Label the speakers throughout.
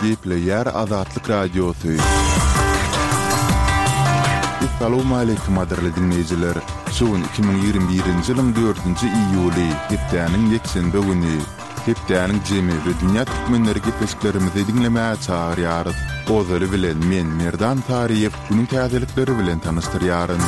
Speaker 1: Gepleyer Azatlyk Radiosu. Assalamu alaykum aderli dinleyijiler. Şuun 2021-nji ýylyň 4-nji iýuly, hepdäniň ýekşembe güni. Hepdäniň jemi we dünýä türkmenleri gepleşiklerimizi dinlemäge çagyrýarys. Ozaly bilen men Merdan Tariýew günüň täzelikleri bilen tanystyryaryn.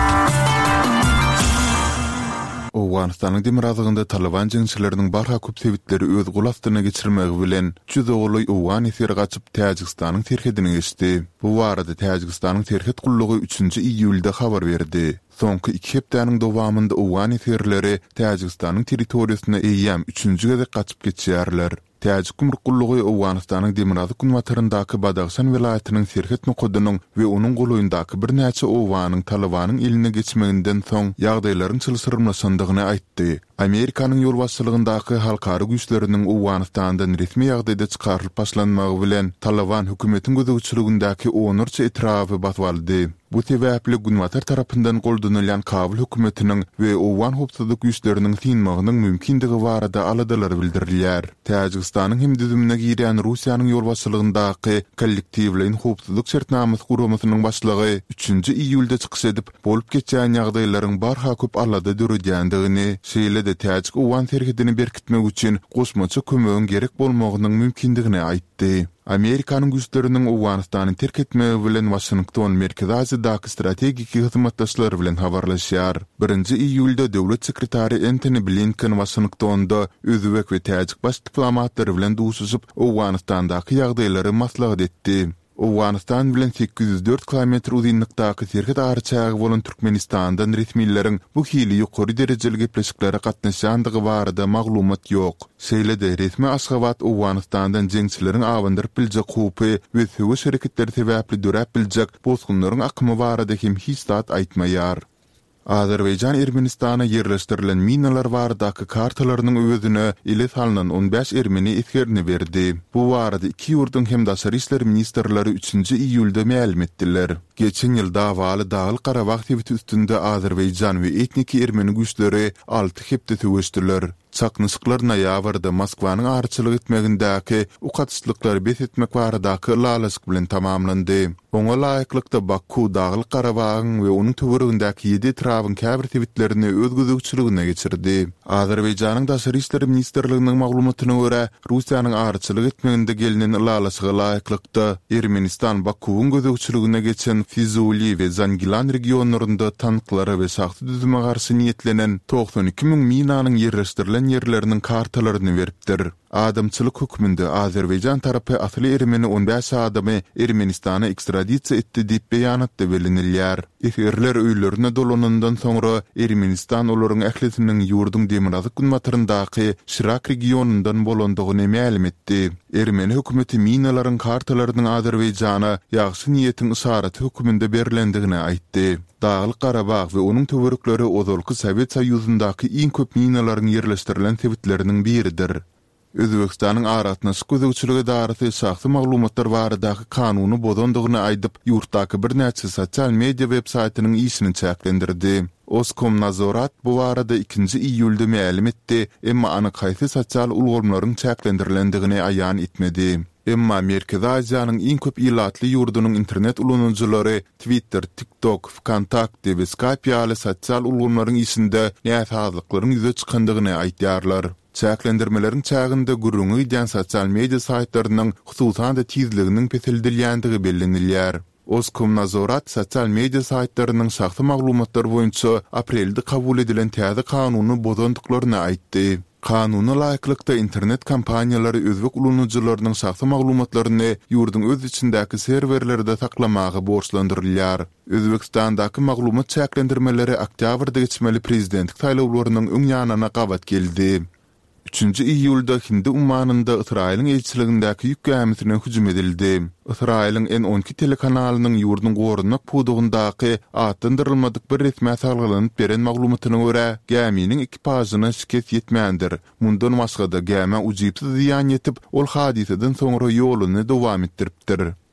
Speaker 1: Awganistanyň demirazygynda Taliban jeňçileriniň barha köp sebitleri öz gulastyna geçirmegi bilen Çüzoğlu Awgan eseri gaçyp Täjikistanyň terhedini geçdi. Bu barada Täjikistanyň terhed gullugy 3-nji iýulda habar berdi. Soňky 2 hepdäniň dowamynda Awgan eserleri Täjikistanyň territoriýasyna eýýäm 3-nji gezek gaçyp geçýärler. Täjik gumrukgullugy Awganistanyň Demirazyk günwataryndaky Badaxşan vilayatynyň Serhet nukudynyň we onuň golaýyndaky bir näçe owanyň Talibanyň eline geçmeginden soň ýagdaýlaryň çylsyrmlaşandygyny aýtdy. Amerikanyň ýol başçylygyndaky halkary güýçleriniň Awganistandan resmi ýagdaýda çykarylyp başlanmagy bilen Taliban hökümetiň gözegçiligindäki onurça etrafy batwaldy. Bu sebäpli günwatar tarapyndan goldanylýan Kabul hökümetiniň we Awgan howpsuzlyk güýçleriniň synmagynyň mümkindigi barada aladalar bildirilýär. Täjikistanyň hem düzümine girýän Russiýanyň ýol başçylygyndaky kollektiwlerin howpsuzlyk şertnamasy guramasynyň başlygy 3-nji iýulda çykyş edip bolup geçýän ýagdaýlaryň barha köp alada döredýändigini, şeýle de Täjik Awgan terhedini berkitmek üçin goşmaça kömegin gerek bolmagynyň mümkindigini aýtdy. Amerikanyň güýçleriniň Awganistany terk etmegi bilen Washington Merkezi Aziýadaky strategik hyzmatdaşlary bilen habarlaşýar. 1-nji iýulda döwlet sekretary Antony Blinken Washingtonda özbek we täjik baş diplomatlary bilen duşuşyp Awganistandaky ýagdaýlary maslahat etdi. Awganistan bilen 804 kilometr uzunlukdaky Serhet arçagy bolan Türkmenistandan resmiýetlerin bu hili ýokary derejeli gepleşiklere gatnaşandygy barada maglumat ýok. Şeýle-de resmi Aşgabat Awganistandan jeňçileriň awandyryp biljek hupy we söwüş hereketleri sebäpli dörep biljek bozgunlaryň akymy barada hem hiç zat aýtmaýar. Azerbaýjan Ermenistana yerleşdirilen minalar baradaky kartalarynyň özüne ile salynan 15 ermeni eskerini berdi. Bu barada iki ýurduň hem daşary işler ministrleri 3-nji iýulda ma'lum etdiler. Geçen ýyl dawaly Dağlyk Garabag sebiti üstünde Azerbaýjan we etniki ermeni güýçleri 6 hepde töweşdiler. Çaknysyklar noýabrda Moskwanyň arçylyk etmegindäki ukatsızlyklar bes etmek baradaky lalasyk bilen tamamlandy. Oňa laýyklykda Baku, Dağlyk Garabagyň we onuň töweregindäki 7 trawyň käbir sebitlerini öz gözegçiligine geçirdi. Azerbaýjanyň daşary işler ministrliginiň maglumatyna görä, Russiýanyň arçylyk etmeginde gelinen lalasyga laýyklykda Ermenistan Bakuwyň gözegçiligine geçen Fizuli we Zangilan regionlarynda tanklara we şahsy düzüme garşy niýetlenen 92 000 minanyň yerleşdirilen yerlerinin kartalaryny beripdir. Adamçylyk hökmünde Azerbaýjan tarapy asly ermeni 15 adamy Ermenistana ekstradisiýa etdi diýip beýanatda bilinilýär. Eserler öýlerine dolanandan soňra Ermenistan olaryň ählisiniň ýurdun Demirazyk günwataryndaky Şirak regionundan bolandygyny ma'lum etdi. Ermeni hökümeti minalaryň kartalarynyň Azerbaýjana ýagşy niýetiň isaraty hökmünde berilendigini aýtdy. Dağlyk Garabag we onuň töwerekleri ozalky Sowet Soýuzyndaky iň köp minalaryň yerleşdirilen sebitleriniň biridir. Özbekistanyň aratnaşyk gözegçiligi darasy şahsy maglumatlar baradaky kanuny bozandygyny aýdyp ýurtdaky bir näçe sosial media web-saýtynyň işini çäklendirdi. Oskomnazorat bu barada 2-nji iýulda ma'lum etdi, emma anyk haýsy sosial ulgamlaryň çäklendirilendigini aýan etmedi. Emma Merkezi Aziýanyň iň köp ýylatly ýurdunyň internet ulanjylary Twitter, TikTok, Vkontakte we Skype ýaly sosial ulgamlaryň işinde näsazlyklaryň ýüze çykandygyny aýtýarlar. Çäklendirmeleriň çäginde gurrungy ýan sosial media saýtlarynyň hususan da tizliginiň pesildirilýändigi bellenilýär. Oskomnazorat sosial media saýtlarynyň şahsy maglumatlary boýunça aprelde kabul edilen täze kanuny bozandyklaryny aýtdy. Kanuny laýyklykda internet kampaniýalary özbek ulanjylarynyň şahsy maglumatlaryny ýurdun öz içindäki serwerlerde saklamagy borçlandyrylýar. Özbekistandaky maglumat çäklendirmeleri oktýabrda geçmeli prezidentlik saýlawlarynyň öň ýanyna gabat geldi. 3-nji iýulda Hindi ummanynda Israýlyň elçiligindäki ýük gemisine hüjüm edildi. Israýlyň N12 telekanalynyň ýurdun gorunak pudugyndaky atdyrylmadyk bir resmi salgylanyp beren maglumatyna görä, geminiň ekipasyna şikayet ýetmändir. Mundan başga da gemi ujypsyz ýan ýetip, ol hadiseden soňra ýoluny dowam etdiripdir.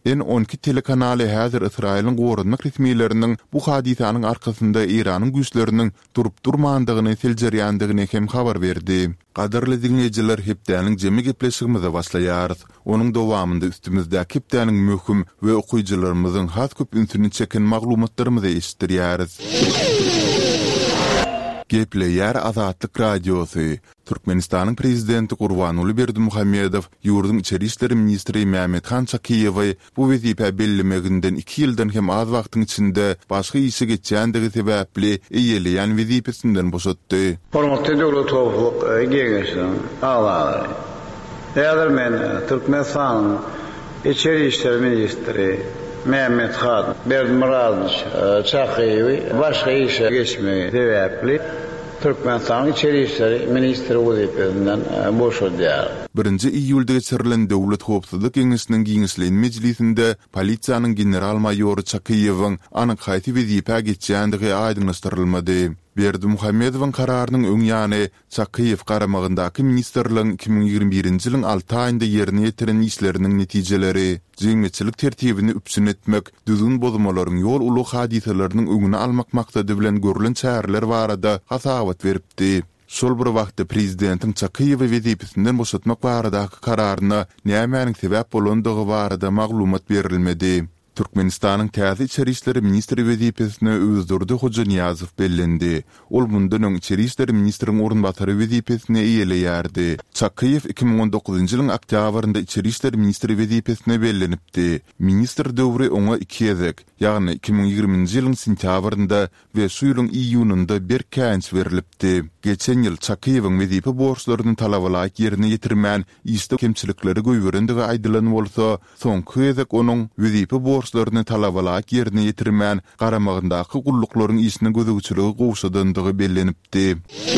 Speaker 1: N12 telekanaly häzir Israilin gorunmak resmiýetleriniň bu hadisanyň arkasynda Iranyň güýçleriniň durup durmandygyny seljerýändigini hem habar berdi. Gaderli dinleyijiler, hepdäniň jemi gepleşigimize başlaýarys. Onuň dowamynda üstümizdäki hepdäniň möhüm we okuyjylarymyzyň has köp ünsüni çeken maglumatlarymyzy eşitdirýäris. Gepleýär Azatlyk Radiosu. Türkmenistanyň prezidenti Gurbanuly Berdimuhammedow ýurdun içeri işleri ministri Mehmethan Çakiýewy bu wezipe bellemeginden 2 ýyldan hem az wagtyň içinde başga işe geçýändigi sebäpli eýeleýän wezipesinden boşatdy.
Speaker 2: Hormatly döwlet hukuk egeýçiler, aglar. Häzir men Türkmenistanyň içeri işleri ministri Mehmethan Berdimuhammedow Çakiýewy başga işe geçmegi sebäpli Türkmenistan içeri işleri ministri wezipesinden boşadýar.
Speaker 1: 1 iýulda geçirilen Döwlet Howpsuzlyk Geňeşiniň giňişlen mejlisinde polisiýanyň general maýory Çakiýewiň anyk haýty wezipe geçýändigi aýdynlaşdyrylmady. Berdimuhammedowyň kararynyň öň ýany Çakiýew garamagyndaky ministrligiň 2021-nji ýylyň 6 aýynda ýerine ýetiren işleriniň netijeleri, jeňmeçilik tertibini üpsün etmek, düzgün bozmalaryň ýol uly hadiseleriniň öňüni almak maksady bilen görülen çäreler barada hasabat beripdi. Şol bir wagtda prezidentiň Çakiýewi wezipesinden boşatmak baradaky kararyna nämäniň sebäp bolandygy barada maglumat berilmedi. Türkmenistanyň täze içeri işleri ministri wezipesine özdürdi Hoca Niyazow bellendi. Ol bundan öň içeri işleri ministriniň orunbasary wezipesine eýeleýärdi. Çakiýew 2019-njy ýylyň oktýabrynda içeri işleri ministri wezipesine bellenipdi. Ministr döwri oňa 2 ýezek, ýagny 2020-nji ýylyň sentýabrynda we şu ýylyň iýunynda bir känç berilipdi. Geçen ýyl Çakiýewiň wezipe borçlaryny talabalaýyk ýerine ýetirmän işde kemçilikleri goýberendigi aýdylan bolsa, soňky ýezek onuň wezipe borçlaryny talabalaýyk ýerine ýetirmän garamagyndaky gullyklaryň işine gözegçiligi gowşadandygy bellenipdi.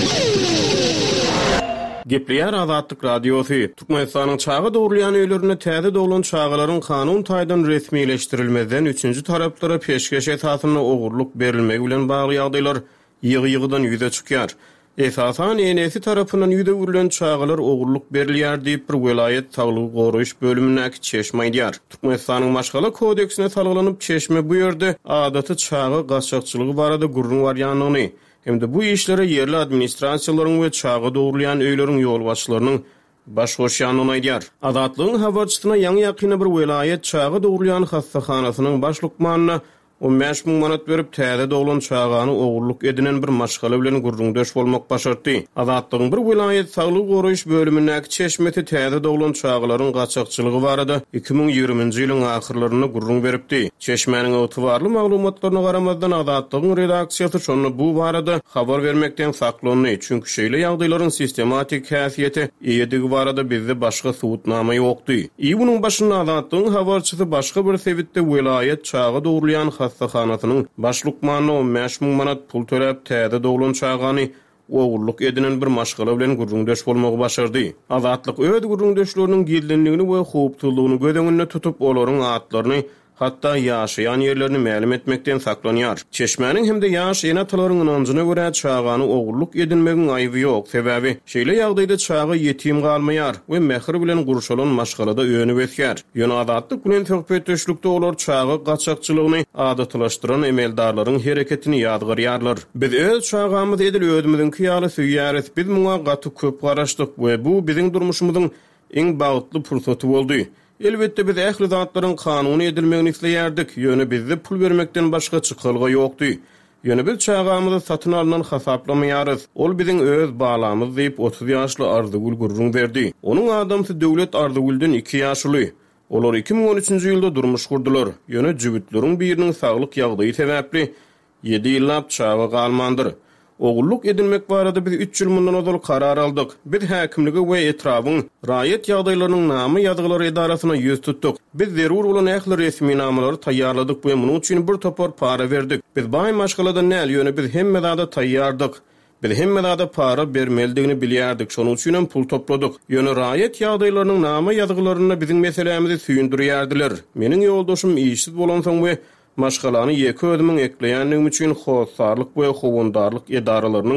Speaker 3: Gepleýär Azatlyk Radiosu. Türkmenistanyň çağı dowrulayan öýlerine täze dowulan çağalaryň kanun taýdan resmileşdirilmeden 3-nji taraplara peşkeş esasyna ogurluk berilmegi bilen bagly ýagdaýlar ýygy-ýygydan ýüze çykýar. Esasan enesi tarapyndan ýüze wurilen çağalar ogurluk berilýär diýip bir welaýet saglygy goraýyş bölümindäki çeşme aýdýar. Türkmenistanyň Maşgala kodeksine salgylanyp çeşme bu ýerde adaty çağı gaçakçylygy barada gurrun barýanlygyny hemde bu işlere yerli administrasiýalaryň we çağı dowrulayan öýleriň ýol başçylarynyň baş goşýanyny aýdýar. Azatlygyň habarçysyna ýaňy ýakyny bir welaýet çağı dowrulayan hassaxanasynyň baş lukmanyna 15.000 manat berip täze dowulan çağany ogurluk edinen bir maşgala bilen gurrundaş bolmak başardy. Azatlygyň bir welaýet saglyk goraýyş bölümindäki çeşmeti täze dowulan çağlaryň gaçakçylygy barada 2020-nji ýylyň ahyrlaryna gurrun beripdi. Çeşmeniň ýetibarly maglumatlaryna garamazdan Azatlygyň redaksiýasy şonu bu barada habar bermekden saklandy. Çünki şeýle ýagdaýlaryň sistematik häsiýeti ýedigi barada bizde başga subutnama ýokdy. Bunyň başynda Azatlygyň habarçysy başga bir sebitde welaýet çağı dowrulayan hassaxanasynyň baş lukmanyna 15.000 manat pul töläp täze dowulan çağany ogurluk edinen bir maşgala bilen gurrundaş bolmagy başardy. Azatlyk öz gurrundaşlarynyň gildenligini we howpsuzlygyny göz tutup olaryň atlaryny hatta ýaşaýan ýerlerini ma'lum etmekden saklanýar. Çeşmeniň hemde ýaş enatalaryň ynanjyna görä çağany ogurluk edinmegiň aýby ýok. Sebäbi şeýle ýagdaýda çağı ýetim galmaýar we mehr bilen gurşalan maşgalada öňünü besýär. Ýöne Azatlyk bilen söhbetdeşlikde olar çağı gaçakçylygyny adatlaşdyran emeldarlaryň hereketini ýadgarýarlar. Biz öz çağamyz edil özümiziň kiýaly süýýäris. Biz muňa gaty köp garaşdyk we bu biziň durmuşymyzyň iň bagtly pursaty boldy. Elbette biz ähli zatlaryň kanuny edilmegini isleýärdik. Ýöne bizde pul bermekden başga çykylgy ýokdy. Ýöne biz çağamyzy satyn alynan hasaplamaýarys. Ol biziň öz balamyz diýip 30 ýaşly Arzygül gurrun berdi. Onuň adamsy döwlet Arzygülden 2 ýaşly. Olar 2013-nji ýylda durmuş kurdular. Ýöne jübitleriň biriniň saglyk ýagdaýy sebäpli 7 ýyllap çağı galmandyr. Ogurluk edilmek barada biz 3 ýyl mundan ozal karar aldyk. Biz häkimligi we etrabyň raýat ýagdaýlarynyň namy ýazgylary edarasyna ýüz tutdyk. Biz zerur bolan ähli resmi namlary taýýarladyk we munyň üçin bir topar para berdik. Biz baý maşgalada näl ýöne biz hemme zada taýýardyk. Biz hemme zada para bermeldigini bilýärdik. Şonuň üçin pul topladyk. Ýöne raýat ýagdaýlarynyň namy ýazgylaryna biziň meselemizi süýndirýärdiler. Meniň ýoldaşym işsiz bolan soň we maşgalany ýeki ödümiň ekleýänligim üçin howsarlyk we howundarlyk edaralarynyň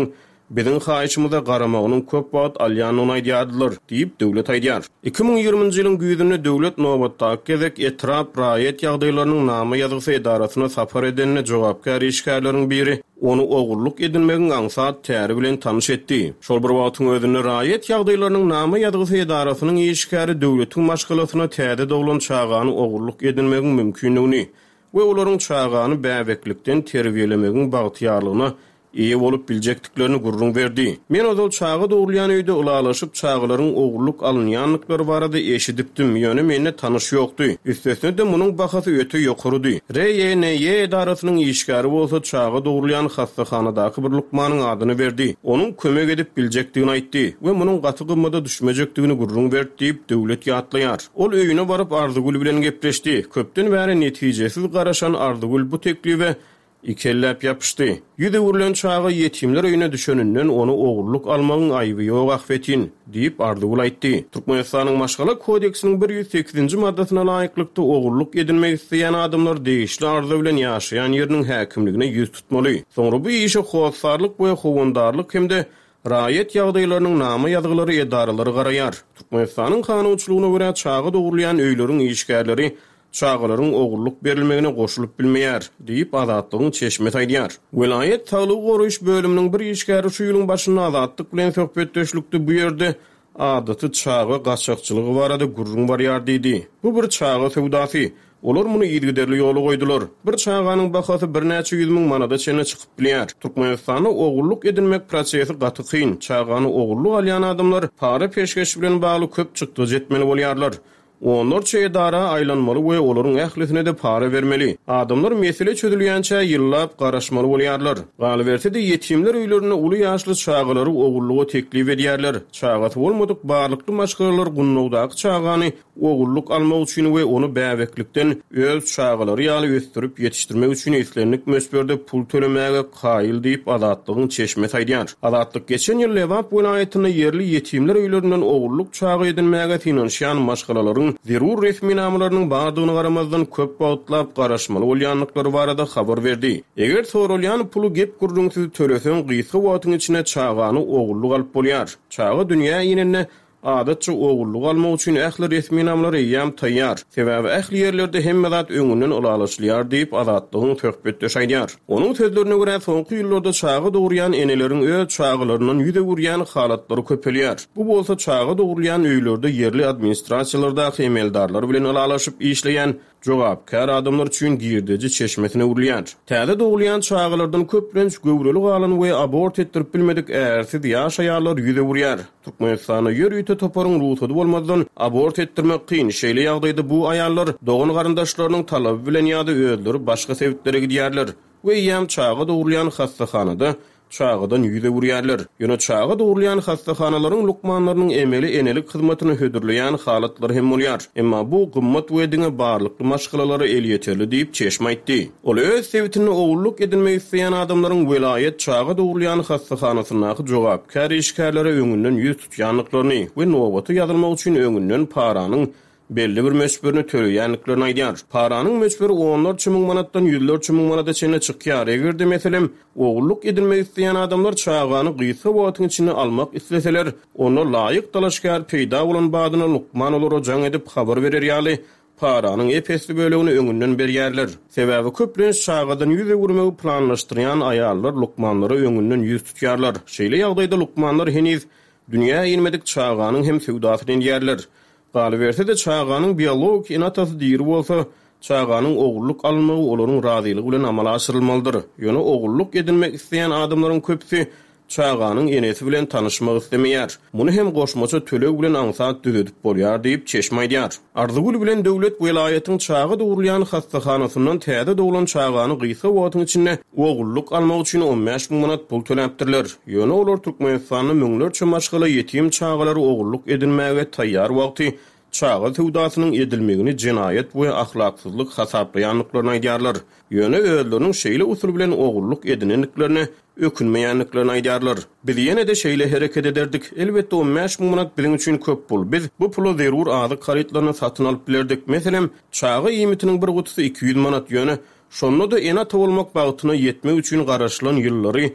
Speaker 3: Biziň haýyşymyza garamagynyň köp wagt alýanyny aýdýardylar diýip döwlet aýdýar. 2020-nji ýylyň güýdünde döwlet nowatdaky gezek etrap raýat ýagdaýlarynyň nama ýazgysy edarasyna sapar edenine jogapkar işgärleriň biri onu ogurluk edilmegin aňsat täri bilen tanış etdi. Şol bir wagtyň özünde raýat ýagdaýlarynyň nama ýazgysy edarasynyň işgäri döwletiň maşgalatyna täze doglan çağany ogurluk edilmegin mümkinligini we olaryň çağany bäweklikden terbiýelemegin bagtyarlygyna iyi bolup biljekdiklerini gurrun berdi. Men ozal çağı doğrulayan öýde ulalaşyp çağlaryň ogurluk alınýanlyklary barada eşidipdim. Ýöne menne tanış ýokdy. Üstesine de munyň bahasy öte ýokurudy. RYNY edarasynyň işgäri bolsa çağı doğrulayan hastahanadaky bir lukmanyň adyny berdi. Onuň kömek edip biljekdigini aýtdy we munyň gaty gymmada düşmejekdigini gurrun berdi diýip döwlet ýatlaýar. Ol öýüne baryp Ardygul bilen gepleşdi. Köpden bäri netijesiz garaşan Ardygul bu teklife ikellep yapışdy. Ýüze wurilen çağı ýetimler öýüne düşeninden onu ogurluk almagyň aýby ýok ahwetin diýip Ardygul aýtdy. Türkmenistanyň Maşgala kodeksiniň 108-nji maddasyna laýyklykda ogurluk edilmek isleýän adamlar degişli arzu bilen ýaşaýan ýeriniň häkimligine ýüz tutmaly. Soňra bu işe howsarlyk we howandarlyk hemde raýat ýagdaýlarynyň nama ýazgylary edaralary garaýar. Türkmenistanyň kanunçylygyna görä çağı dogurlayan öýleriň işgärleri çağlaryň ogurluk berilmegine goşulyp bilmeýär diýip Azatlygyň çeşmet aýdýar. Vilayet Saglyk goraýyş bölüminiň bir işgäri şu ýylyň başynda Azatlyk bilen söhbetdeşlikde bu ýerde adaty çağı gaçakçylygy barada gurrun barýar diýdi. Bu bir çağı sewdasy. Olar muny ýergiderli ýoly goýdular. Bir çağanyň bahasy 1.5 100.000 manada çene çykyp bilýär. Türkmenistanda ogurluk edilmek prosesi gaty kyn. Çağany ogurluk alýan adamlar para peşkeş bilen bagly köp çykdy jetmeli bolýarlar. Onlar çeýdara aýlanmaly we olaryň ählisine de para bermeli. Adamlar mesele çözülýänçe ýyllap garaşmaly bolýarlar. Galbertede ýetimler öýlerine uly ýaşly çağlary ogurluğa teklip edýärler. Çağaty bolmadyk barlykly maşgalalar gunnugdaky çağany ogurluk almak üçin we onu bäweklikden öz çağlary ýaly östürip ýetişdirmek üçin islenlik mösberde pul tölemäge gaýyl diýip Azatlygyň çeşmet aýdýar. Azatlyk geçen ýyl Lewap vilayatyna ýerli ýetimler öýlerinden ogurluk çağı edilmäge finansiýan maşgalalar zerur resmi namalarynyň bardygyny garamazdan köp wagtlap garaşmaly bolýanlyklary barada habar berdi. Eger sorulýan pulu gep gurrunsyz töleseň gysga wagtyň içine çağany ogurluk alyp bolýar. Çağı dünýä ýenine adatça ogurluk almak üçin ähli resmi namlary ýam taýýar. Sebäbi ähli ýerlerde hemme zat öňünden ulalaşylýar diýip Azatlygyň söhbetdeş aýdýar. Onuň sözlerine görä soňky ýyllarda çağı dogurýan eneleriň öz çağlarynyň ýüze wurýan halatlary köpelýär. Bu bolsa çağı dogurýan öýlerde ýerli administrasiýalardaky emeldarlar bilen ulalaşyp işleýän jogapkar adamlar üçin girdici çeşmetine urilýär. Täze dogulýan çağlardan köplenç göwreli galan we abort etdirip bilmedik ärsiz ýaş aýallar ýüze wurýar. Türkmenistana ýörüýte toparyň ruhsady bolmadan abort etdirmek kyn şeýle ýagdaýda bu aýallar dogan garandaşlarynyň talaby bilen ýa-da özleri başga sebäplere gidýärler we ýam çağı dogurýan hastahanada çağıdan ýüze wurýarlar. Ýöne çağı dogurlayan hastahanalaryň lukmanlarynyň emeli enelik hyzmatyny hödürleýän halatlary hem bolýar. Emma bu gymmat wedine barlykly maşgalary el ýeterli diýip çeşme aýtdy. Ol öz sebitini ogurluk edilmek isleýän adamlaryň vilayet çağı dogurlayan hastahanasyna jogapkar işgärlere öňünden ýüz tutýanlyklaryny we nowaty ýazylmak üçin öňünden paranyň belli bir möçberini töleýänliklaryny aýdýar. Paranyň möçberi 10.000 manatdan 100.000 manata çene çykýar. Egerde meselem ogurluk edilmek isleýän adamlar çağany gysga wagtyň içine almak isleseler, onu laýyk talaşkar peýda bolan badyna lukman olara jaň edip habar berer ýaly paranyň epesli bölegini öňünden berýärler. Sebäbi köplenç çağadan ýüze wurmagy planlaşdyrýan aýallar lukmanlary öňünden ýüz tutýarlar. Şeýle ýagdaýda lukmanlar heniz dünýä ýelmedik çağanyň hem sewdasyny edýärler. Galbertede çağanyň biologik enatasy diýir bolsa, çağanyň ogurluk almagy olaryň razylygy bilen amala aşyrylmalydyr. Ýöne ogurluk edilmek isleýän adamlaryň köpüsi çağanyň enesi bilen tanışmak islemeýär. Muny hem goşmaça töleg bilen aňsat düzedip bolýar diýip çeşme aýdýar. Ardygul bilen döwlet vilayatyň çağı dogurlayan hastahanasyndan täze doglan çağany gysga wagtyň içinde ogurluk almak üçin 15.000 manat pul töläpdirler. Ýöne olar Türkmenistanyň müňlerçe maşgala ýetim çağlary ogurluk edilmäge taýýar wagty çağı sewdasynyň edilmegini jinayet we ahlaksyzlyk hasaplaýanlyklaryny aýdýarlar. Ýöne özleriniň şeýle usul bilen ogurluk edinenliklerini ökünmeýänliklaryny aýdýarlar. Biz ýene de şeýle hereket ederdik. Elbetde 15.000 manat biziň üçin köp pul. Biz bu pulu zerur azyk haritlaryny satyn alyp bilerdik. Meselem, çağı ýemitiniň bir gutusy 200 manat ýöne şonda da enat bolmak bagtyna ýetmek üçin garaşylan ýyllary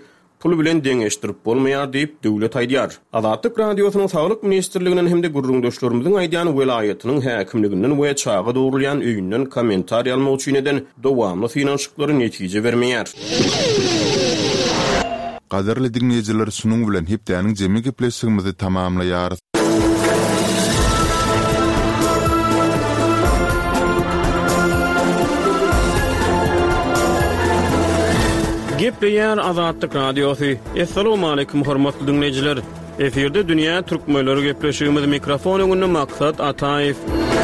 Speaker 3: pul bilen deňeşdirip bolmaýar diýip döwlet aýdýar. Azatlyk radiosynyň Saglyk ministrliginden hem de gurrundaşlarymyzyň aýdýan welaýatynyň häkimliginden we çağa dogurlayan öýünden kommentariýa almak üçin eden dowamly finansyklary netije bermeýär.
Speaker 1: Gaderli dinleyijiler şunuň bilen hepdäniň jemi gepleşigimizi tamamlaýar.
Speaker 3: Gepleýär Azatlyk radiosy. Assalamu alaykum hormatly dinleyijiler. Eferde dünýä türkmenleri gepleşigimiz mikrofon öňünde Maksat Ataýew.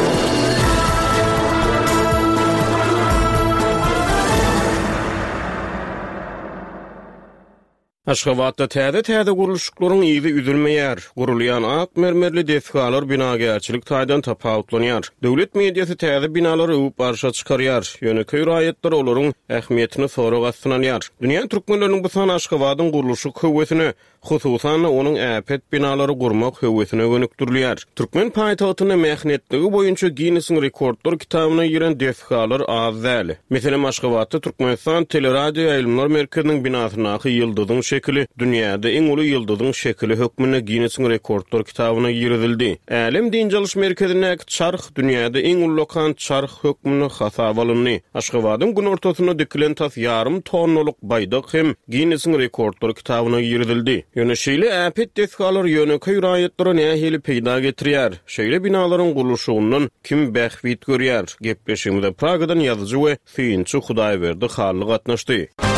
Speaker 3: Aşgabatda täze guruluşlaryň ýygy üzülmeýär. Gurulýan ak mermerli defkalar binagerçilik taýdan tapawutlanýar. Döwlet mediýasy täze binalary öwüp barşa çykarýar. Ýöneköý raýatlar olaryň ähmiýetini soraga astynanýar. Dünýä türkmenleriniň bu san Aşgabatyň guruluşy höwesini, hususan onuň äpet binalary gurmak höwesine gönükdirilýär. Türkmen paýtagtyna mähnetligi boýunça Guinness Rekordlar kitabyna giren defkalar az däl. Meselem Aşgabatda Türkmenistan Teleradio Ýaýlymlar Merkeziniň binasyna ýyldyzyň şekli dünýäde eň uly ýyldyzyň şekli hökmüne Guinness Rekordlar kitabyna girildi. Älim diňjalış merkezine çarx dünýäde eň uly çarx hökmüne hasap alyndy. Aşgabatyň gün ortasyna dikilen tas ýarym tonnalyk baýdak hem Guinness Rekordlar kitabyna girildi. Ýöneşili äpet defkalar ýöneköý raýatlary nähili peýda getirýär. Şeýle binalaryň guruluşyndan kim bähwit görýär? Gepleşigimizde Pragadan ýazyjy we synçy Hudaýberdi Hally gatnaşdy.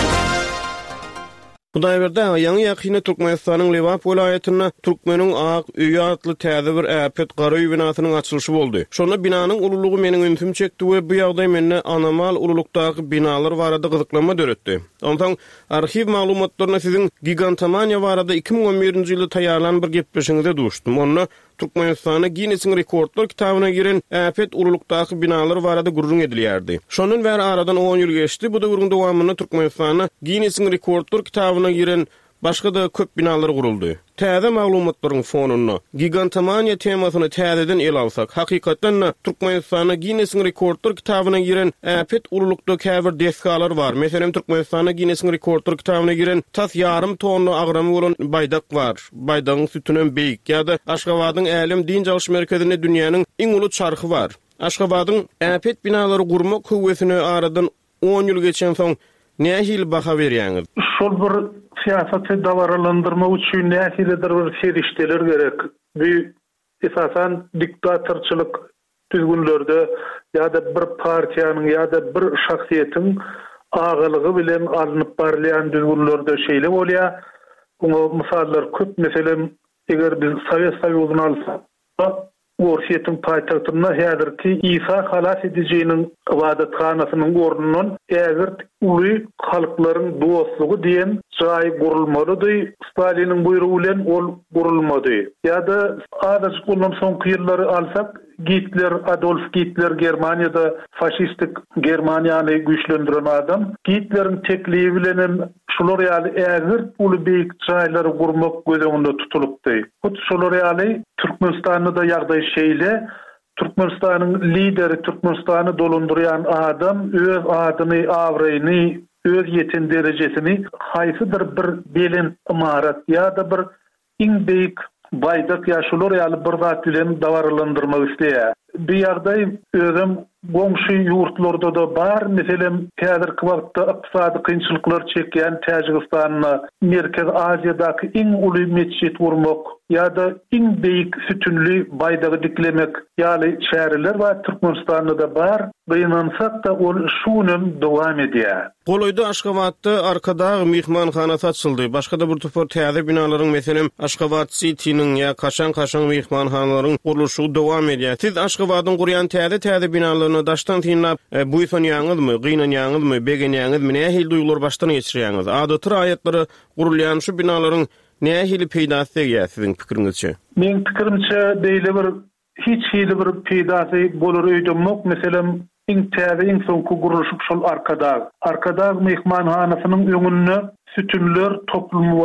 Speaker 3: Hudaýberde ýa-ni ýakyny Türkmenistanyň Lewap welaýatyna türkmeniň ak öýü adly täze bir äpet gary binasynyň açylyşy boldy. Şonda binanyň ululugy meniň ünsüm çekdi we bu ýagdaý menne anomal ululukdaky binalar barada gyzyklama döretdi. Ondan arxiv maglumatlaryna siziň gigantomaniýa barada 2011-nji ýylda taýýarlan bir gepleşiňizde duşdum. Onu Türkmenistana Guinness Rekordlar kitabyna giren äpet ululukdaky binalar barada gurrun edilýärdi. Şondan bäri aradan 10 ýyl geçdi. Bu da gurrun dowamyny Türkmenistana Guinness Rekordlar kitabyna giren başga da köp binalar guruldy. Täze maglumatlaryň fonuny, gigantomaniýa temasyny täzeden el alsak, hakykatdan Türkmenistana Guinness Rekordlar kitabyna giren äpet ululukda käbir defkalar var. Meselem Türkmenistana Guinness Rekordlar kitabyna giren tas ýarym tonny agramy bolan baýdak var. Baýdagyň sütünden beýik ýa-da Aşgabatyň älim diňjalış merkezinde dünýäniň eň uly çarxy var. Aşgabatyň äpet binalary gurmak höwesini aradan 10 ýyl geçen soň nähili baha berýäňiz?
Speaker 4: Şol bir siýasaty dawaralandyrmak üçin nähilidir bir serişdeler gerek. Bu esasan diktatorçylyk düzgünlerde ýa-da bir partiýanyň ýa-da bir şahsiýetiň agalygy bilen alınıp barlayan düzgünlerde şeýle bolýar. Bunu misallar köp. Meselem eger biz Sowet Soýuzyny alsak, Orsiýetiň paýtagtyna häzirki İsa halas edijiniň ibadatxanasynyň ornundan ägirt uly halklaryň dostlugy diýen jaý gurulmaly. Staliniň buýrugy bilen ol gurulmady. Ýa-da adaş bolan soňky ýyllary alsak, Adolf Hitler Germaniýada faşistik Germaniýany güýçlendiren adam. Hitlerin teklibi bilen şolar ýaly ägirt uly beýik jaýlary gurmak gözeginde tutulupdy. Bu şolar ýaly Türkmenistanda da ýagdaý şeýle. Türkmenistanyň lideri, Türkmenistany dolandyrýan adam öz adyny, awraýyny, öz ýeten derejesini haýsydyr bir belen imarat ýa-da bir iň beýik baýdak ýaşular ýaly bir zat bilen dawaralandyrmak isleýär. Bu ýagdaý özüm goňşy ýurtlarda da bar. Meselem häzirki wagtda ykdysady kynçylyklar çekýän Täjikistanyň Merkez Aziýadaky iň uly mesjid gurmak ýa-da iň beýik sütünli baýdagy diklemek ýaly şäherler we Türkmenistanda da bar. Beýnansak da ol şunun dowam edýär.
Speaker 3: Goloýda Aşgabatda arkadagy mehmanhanasy açyldy. Başga da bir topar täze binalaryň meselem Aşgabat City'niň ýa kaşan mehmanhanalaryň guruluşy dowam edýär. Siz Aşgabatyň gurýan täze binalaryny daşdan tinlap buýsanýaňyzmy, gynanýaňyzmy, begenýaňyzmy, nähili duýgular başdan geçirýäňiz? Adaty raýatlary gurulýan şu binalaryň nähili peýdasy ýa siziň pikiriňizçe? Men pikirimçe
Speaker 4: beýle bir hiç bir peýdasy bolar öýdemok. Meselem täze iň soňky guruluşy şol arkada mehmanhanasynyň öňünde sütünler toplumy var.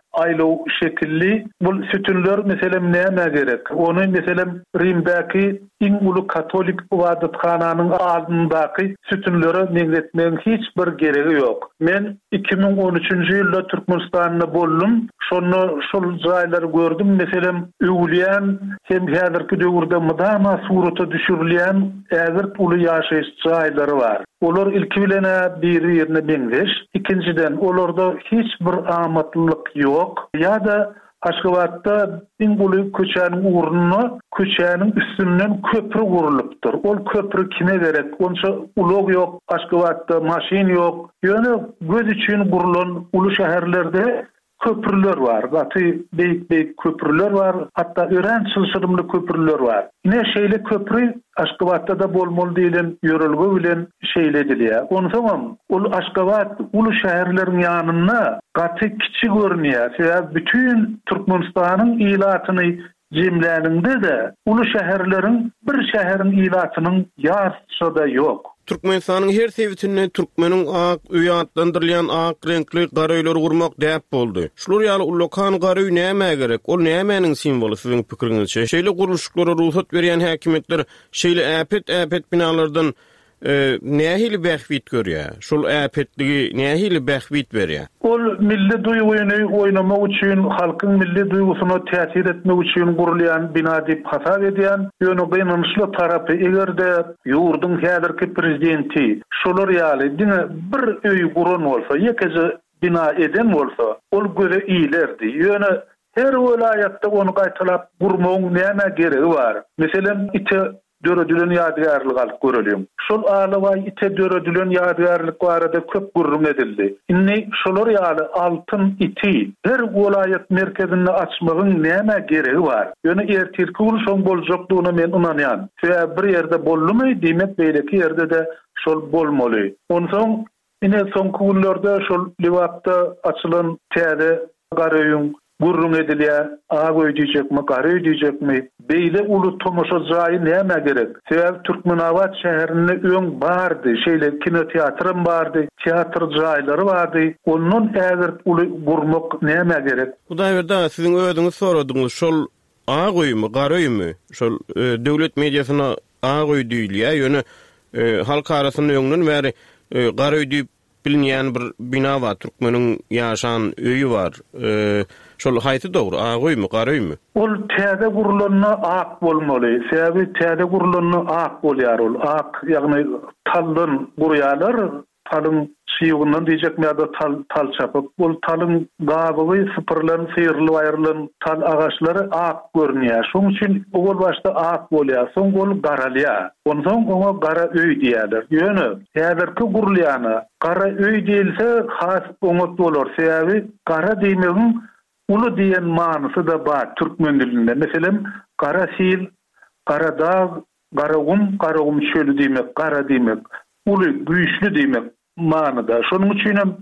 Speaker 4: aýlaw şekilli bul sütünler meselem näme gerek? Onu meselem Rimdäki iň uly katolik ibadethananyň aldyndaky sütünlere meňzetmeň hiç bir geregi ýok. Men 2013-nji ýylda Türkmenistanda boldum. Şol jaýlary gördüm. Meselem öwülýän hem häzirki döwürde mydama surata düşürilýän ägirt uly ýaşaýyş jaýlary bar. Olar ilki bilene bir ýerine beňzeş, ikinciden olarda hiç bir amatlylyk ýok. Ýa-da Aşgabatda inguli köçäniň urnuny köçäniň üstünden köprü gurulypdyr. Ol köprü kime gerek? Onça ulog ýok, Aşgabatda maşin ýok. Ýöne göz üçin gurulan uly şäherlerde köprüler var. Gaty beýik köprüler var. Hatda ören çylşyrymly köprüler var. Ine şeýle köprü Aşgabatda da bolmaly diýilen ýörelge bilen şeýledilýär. Onsoň ol Aşgabat uly şäherleriň ýanyna gaty kiçik görnýär. Sebäp bütün Türkmenistanyň ilatyny jemläninde de uly şäherleriň bir şäherin ilatynyň ýarşy da ýok.
Speaker 3: Türkmenistanyň her sebitinde türkmeniň ak öýe adlandyrylýan ak renkli gara öýler gurmak däp boldy. Şular ýaly ulokan gara öý näme gerek? Ol nämenin simwolu siziň pikiriňizçe? Şeýle guruluşlara ruhsat berýän häkimetler şeýle äpet binalardan nähili bähwit görýär? Şol äpetligi nähili bähwit berýär?
Speaker 4: Ol milli duýguny oýnamak üçin, halkyň milli duýgusyna täsir etmek üçin gurulýan bina diýip hasap edýän ýöne gynançly tarapy egerde ýurduň häzirki prezidenti şolar ýaly diňe bir öý guran bolsa, ýekiji bina eden bolsa, ol göre iýlerdi. Ýöne her welaýatda onu gaýtalap gurmagyň näme geregi bar? Meselem ite döredilen ýadygärlik alyp görelýär. Şol alawa ite döredilen ýadygärlik barada köp gurrun edildi. Inni şolar ýaly altyn iti her welaýat merkezini açmagyň näme geregi bar? Ýöne ertirki şol boljakdygyna men inanýan. Sebäp bir ýerde boldumy, demek beýleki ýerde de şol bolmaly. Onsoň ine soňky günlerde şol Liwapda açylan täze gara öýüň gurrun edilýär, agoý diýjekmi, gary diýjekmi? Beýle uly tomoşa jaýy näme gerek? Sebäp Türkmenabad şäherinde öň bardy, şeýle kinoteatrym bardy, teatr jaýlary bardy. Onuň ägirt uly gurmak näme gerek?
Speaker 3: Hudaý berdi, siziň öýüňiz soradyňyz şol agoýmy, garymy? Şol döwlet mediasyna agoý diýilýär, ýöne halk arasyny öňden bäri garoý diýip bilinýän bir bina bar, türkmeniň ýaşan öýü bar. Şol haýsy dogry, agoýmy, garoýmy?
Speaker 4: Ol täze gurulanyna ak bolmaly. Sebäbi täze gurulanyna ak bolýar ol. Ak ýagny taldan gurýarlar, talyň şiýugyndan diýjekmi ýa-da tal çapyp, ol talyň gabagy sypyrlan, syrly aýrylan tal agaçlary ak görnýär. Şoň üçin ol başda ak bolýar, soň ol garalýar. Ondan ona gara öý diýerler. Ýöne häzirki gurulýany gara öý diýilse has oňat bolar. Sebäbi gara diýmegiň uly diýen manysy da bar türkmen dilinde. Meselem gara sil, gara dağ, gara gum çölü diýmek, gara diýmek, uly güýçlü diýmek manyda. Şonuň üçin hem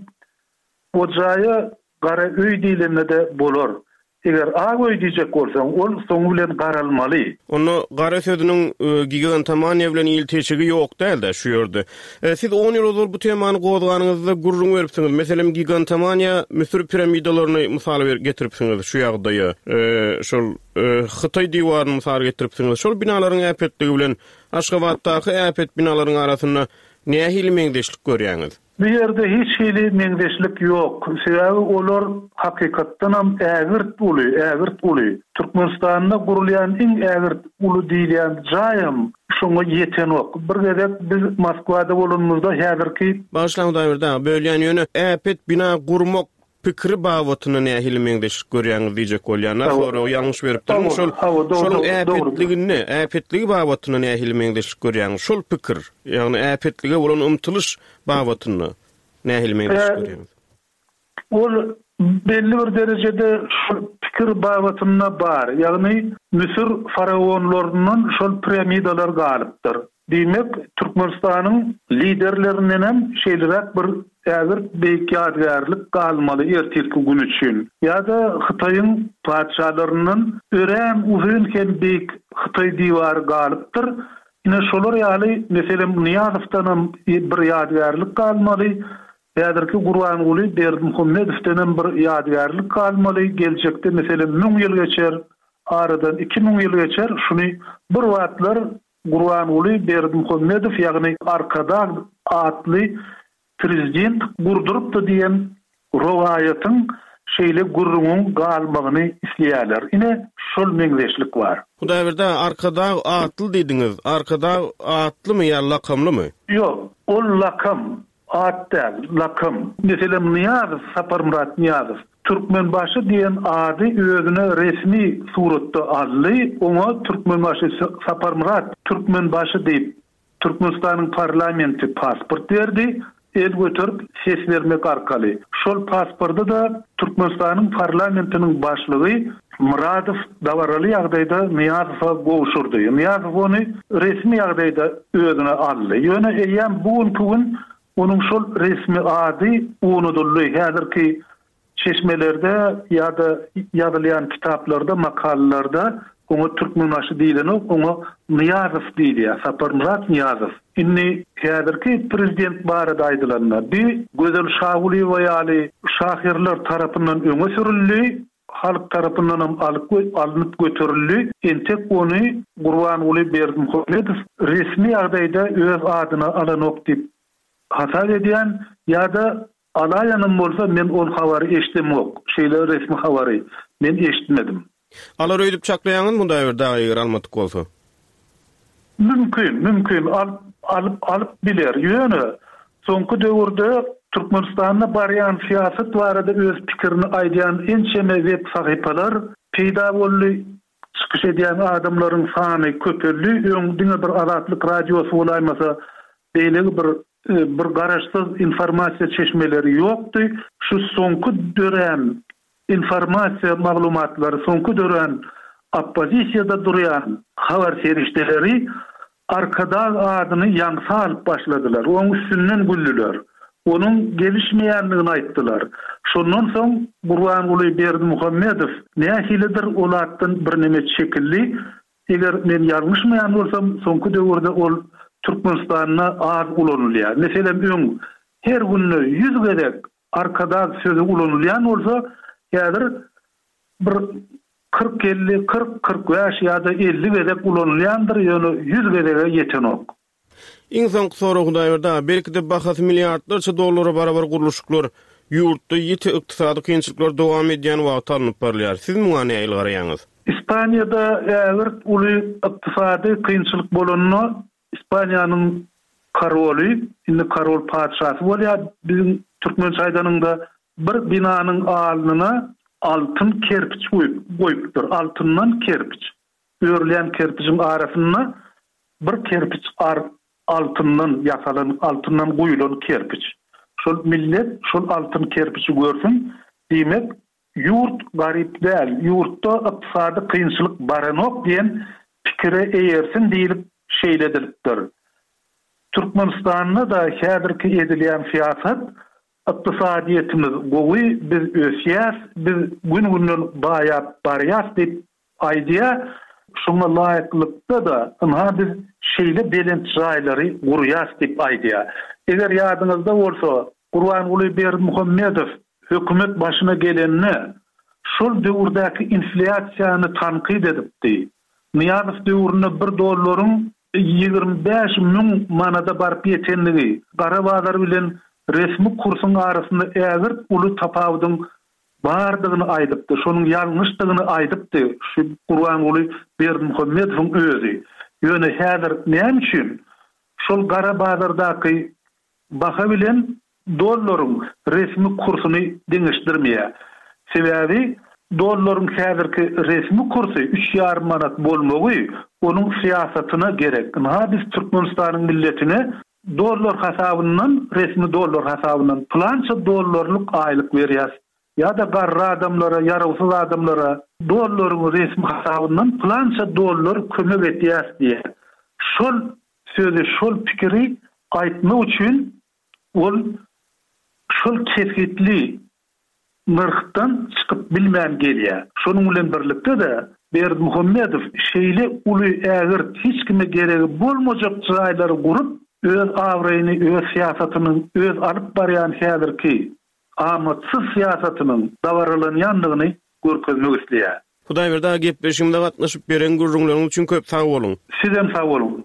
Speaker 4: o jaýa gara öý diýilende de bolar. Eger agoý diýjek bolsaň, ol soň bilen garalmaly.
Speaker 3: Onu gara sözüniň gigantomaniýa bilen iltiçigi ýok däl-de şu ýerde. Siz 10 ýyl ozal bu temany gowdagaňyzda gurrun beripsiňiz. Meselem gigantomaniýa Misir piramidalaryny mysal getiripsiňiz şu ýagdaýa. Şol Hytaý diýwaryny mysal getiripsiňiz. Şol binalaryň äpetligi bilen Aşgabatdaky äpet binalaryň arasyna nähili meňdeşlik görýäňiz?
Speaker 4: Bu ýerde hiç hili meňdeşlik ýok. Sebäbi olar hakykatdan hem ägirt uly. Türkmenistanda gurulýan iň ägirt uly diýilýän jaýym şoňa ýeten ok. Bir gezek biz Moskwada bolanymyzda häzirki
Speaker 3: başlangda bölýän ýöne äpet bina gurmak pikri bawatyny nähili meňdeşlik görýäňiz diýjek bolýanlar. Sonra ýalňyş beripdir. Şol äpetligini, äpetligi bawatyny nähili meňdeşlik görýäňiz. Şol pikir, ýagny äpetlige bolan umtylyş bawatyny nähili meňdeşlik görýäňiz.
Speaker 4: Ol belli bir derejede şu pikir bawatyna bar. Ýagny Misir faraonlarynyň şol piramidalar galypdyr. Demek Türkmenistanyň liderlerinden hem şeýlerak bir ägirt beýik ýadygärlik galmaly ertirki gün üçin. Ýa-da Hytaýyň padşalarynyň ören uzun hem beýik Hytaý diýwary galypdyr. Ine şolar ýaly meselem Niýazowdan bir ýadygärlik galmaly. Häzirki Gurbanuly Berdimuhammedowden bir ýadygärlik kalmaly. Geljekde meselem 1000 ýyl geçer, aradan 2000 ýyl geçer. Şuny bir wagtlar Gurbanuly Berdimuhammedow ýagny arkada atly prezident gurdurupdy diýen rowayatyň şeýle gurrunun galmagyny isleýärler. Ine şol meňzeşlik bar.
Speaker 3: Bu däwirde arkada atly diýdiňiz. Arkada atlymy ýa lakamlymy?
Speaker 4: Ýok, ol lakam, atda lakam. Meselem Niýazow, Saparmurat Niýazow. Türkmenbaşy diýen ady özüne resmi suratda aldy. Oňa Türkmenbaşy Saparmurat, Türkmenbaşy diýip Türkmenistanyň parlamenti pasport berdi. El götürüp ses vermek arkaly. Şol pasportda da Türkmenistanyň parlamentiniň başlygy Muradow dawaraly ýagdaýda Niýazow'a gowşurdy. Niýazow ony resmi ýagdaýda özüne aldy. Ýöne eýem bugün onuň şol resmi ady unutuldy. Häzirki çeşmelerde ýa-da ýazylýan kitaplarda, makalalarda onu Türkmenbaşy diýileni, onu Niýazow diýilýär, Saparmurat Niýazow. Inni häzirki prezident barada aýdylanlar. Bir Gözel Şahuly ýaly şahirler tarapyndan öňe sürildi, halk tarapyndan alınıp götürildi. Entek ony Gurbanuly Berdimuhammedow resmi ýagdaýda öz adyna alanok diýip hasap edýän ýa-da alaýanym bolsa men ol habary eşitmok. Şeýle resmi habary men eşitmedim.
Speaker 3: Alar öýdüp çaklaýanyň bu däwirde aýyr almatyk bolsa.
Speaker 4: Mümkin alıp biler. Ýöne soňky döwürde Türkmenistanda barýan siýasat barada öz pikirini aýdýan ençeme web sahypalar peýda boldy. Çykyş edýän adamlaryň sany köpeldi. Öňdiňe bir azatlyk radiosy bolaýmasa, beýle bir garaşsyz informasiýa çeşmeleri ýokdy. Şu soňky dören informasiýa maglumatlary, soňky dören oppozisiýada durýan habar serişdeleri arkada adyny ýaňsy alyp başladylar. Oň üstünden güldüler. Onun gelişmeýänligini aýtdylar. Şondan soň Gurbanuly Berdimuhammedow nähilidir olatdan bir neme çekildi. Eger men ýalňyşmaýan bolsam, soňky döwürde ol Türkmenistanyna az ulanylýar. Meselem her günü 100 gerek arkada sözü ulanylýan bolsa, ýa-da bir 40-45 ýa-da 50 gerek ulanylýandyr, ýöne 100 gerege ýetenok.
Speaker 3: İnsan soragy däwirde belki bahasy milliardlarça dollara barabar guruluşyklar ýurtda ýeti ykdysady kynçylyklar dowam edýän wagt alınıp barýar. Siz muňa näme garaýaňyz?
Speaker 4: İspaniýada ägir uly ykdysady kynçylyk bolanyny İspaniýanyň karoly, indi karol padşasy bolýar. Bizim Türkmen çaýdanynda bir binanyň alnyna altyn kerpiç goýupdyr. Altyndan kerpiç. Örlen kerpiçiň arasyna bir kerpiç altından yasalan, altından goýulan kerpiç. Şol millet şol altyn kerpiçi görsün, diýmek ýurt garip däl, ýurtda ykdysady kynçylyk baranok diýen pikire eýersin diýilip şeýledilipdir. Türkmenistanyna da häzirki edilýän siýasat ykdysadyýetimiz gowy, biz ösýäs, biz gün-günden baýap barýas diýip aýdýa. Şuna laýyklykda da biz şeýle belent jaýlary gurýas diýip aýdýa. Eger ýadyňyzda bolsa, Gurbanuly Berdimuhammedow hökümet başyna gelenini şol döwürdäki inflasiýany tanqid edipdi. Niýazow döwründe $1 25.000 manada baryp ýetenligi, gara bazar bilen resmi kursyň arasynda ägir uly tapawdyň bardygyny aýdypdy, şonuň ýalňyşdygyny aýdypdy. Şu Gurbanuly Berdimuhammedowyň özi. Ýöne häzir näme üçin şol gara bazardaky baha bilen dollaryň resmi kursyny deňişdirmeýär. Sebäbi dollaryň häzirki resmi kursy 3,5 manat bolmagy onuň siýasatyna gerek. Biz Türkmenistanyň milletine dollar hasabyndan, resmi dollar hasabyndan plança dollarlyk aýlyk berýär. Ya da garra adamlara, yarawsyz adamlara dollaryň resmi hasabyndan plança dollar kömek etýär diýe. Şol sözi, şol pikiri aýtmak üçin ol şol kesgitli nırktan çykyp bilmän gelýär. Şonuň bilen birlikde de Berdimuhammedow şeýle uly ägir hiç kime geregi bolmajak jaýlary gurup öz awryny, öz siýasatynyň, öz alyp barýan häzirki amatsız siýasatynyň dawarlanýandygyny görkezmek isleýär.
Speaker 3: Hudaý berdi, gepleşimde gatnaşyp beren gurrunlaryň üçin köp sag bolun.
Speaker 4: Sizem sag bolun.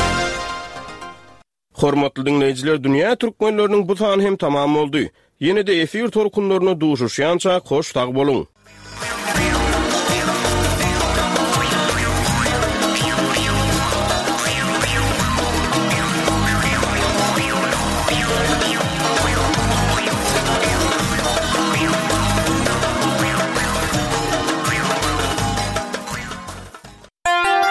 Speaker 3: Hormatly dinleýijiler, dünýä türkmenläriniň bu sany hem tamam boldy. Ýene-de efir torkunlaryna duşuşýança hoş tag bolun.